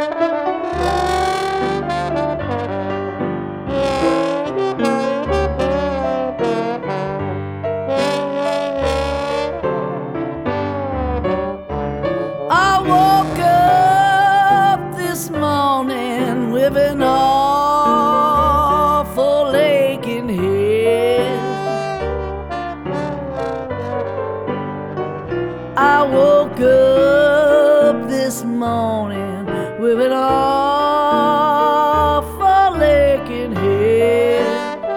I woke up this morning with an awful aching head. I woke up this morning with an awful aching head.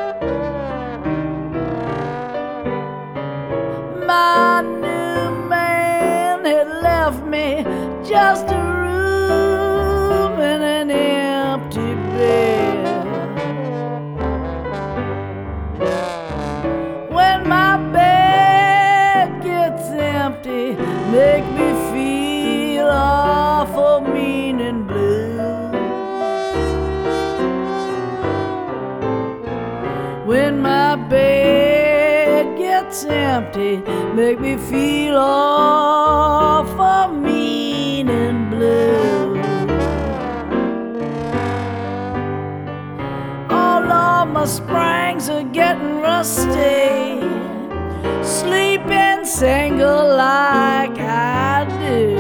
My new man had left me just a room and an empty bed. When my bed gets empty, make me feel awful mean and blue. When my bed gets empty, make me feel awful mean and blue. All of my springs are getting rusty, sleeping single like I do.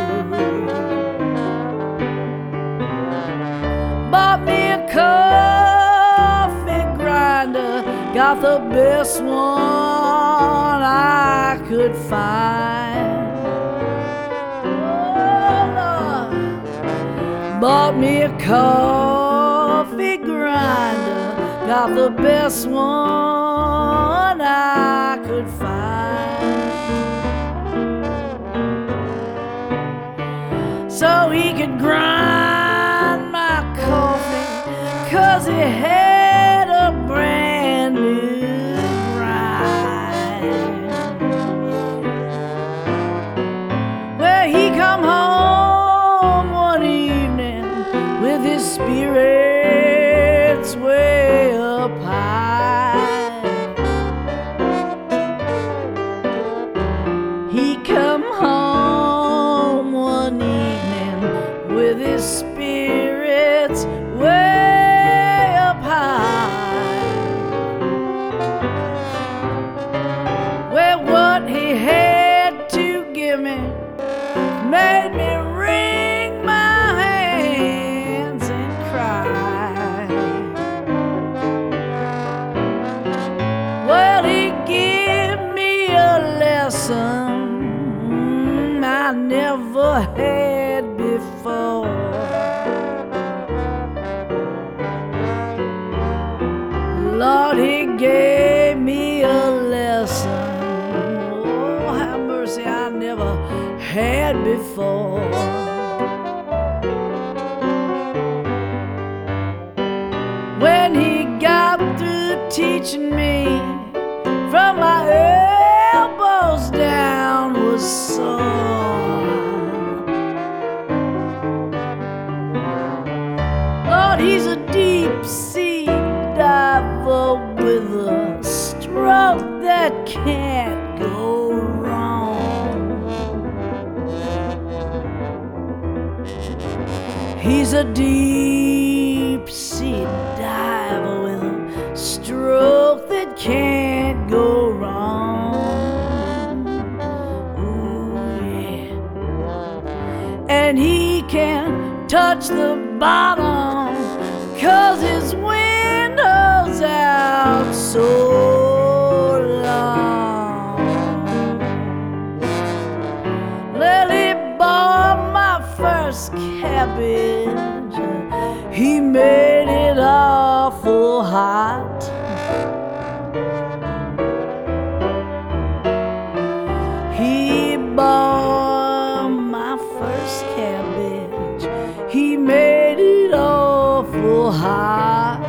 Bought me a coffee grinder, got the best one I could find. Oh, Lord. Bought me a coffee grinder, got the best one I could find. So he could grind my coffee, 'cause he had a brand new grind. Well, he come home one evening with his spirits way up high. He come home one evening with his spirits way up high. Well, what he had to give me made me wring my hands and cry. Well, he gave me a lesson I never had before. Lord, he gave me a lesson, oh, have mercy, I never had before. When he got through teaching me, from my elbows down was sore. Lord, he's a deep sea diver with a stroke that can't go wrong. He's a deep sea diver with a stroke that can't go wrong. Ooh, yeah. And he can touch the bottom, 'cause his window's out so long. Lily bought my first cabbage, he made it awful hot. He bought my first cabbage, he made it awful hot.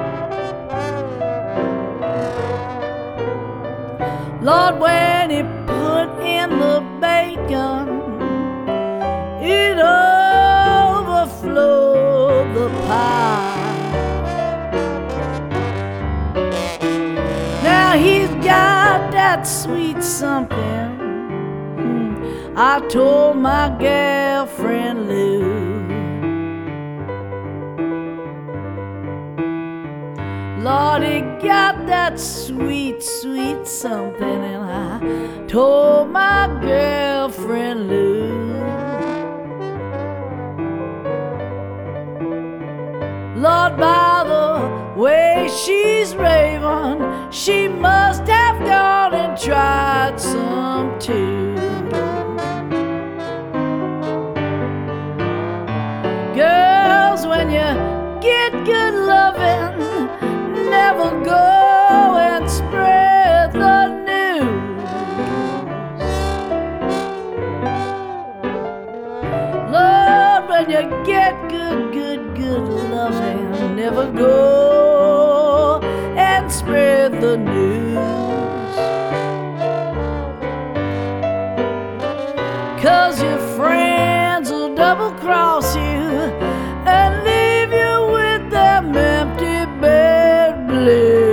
Lord, when he put in the bacon, it overflowed the pie. Now he's got that sweet something I told my girlfriend Lou. that sweet, sweet something, and I told my girlfriend Lou. Lord, by the way she's raving, she must have gone and tried some too. Girls, when you get good loving, never go and spread the news. Lord, when you get good loving, never go and spread the news. 'Cause your friends will double cross you and leave you with them empty bed blues.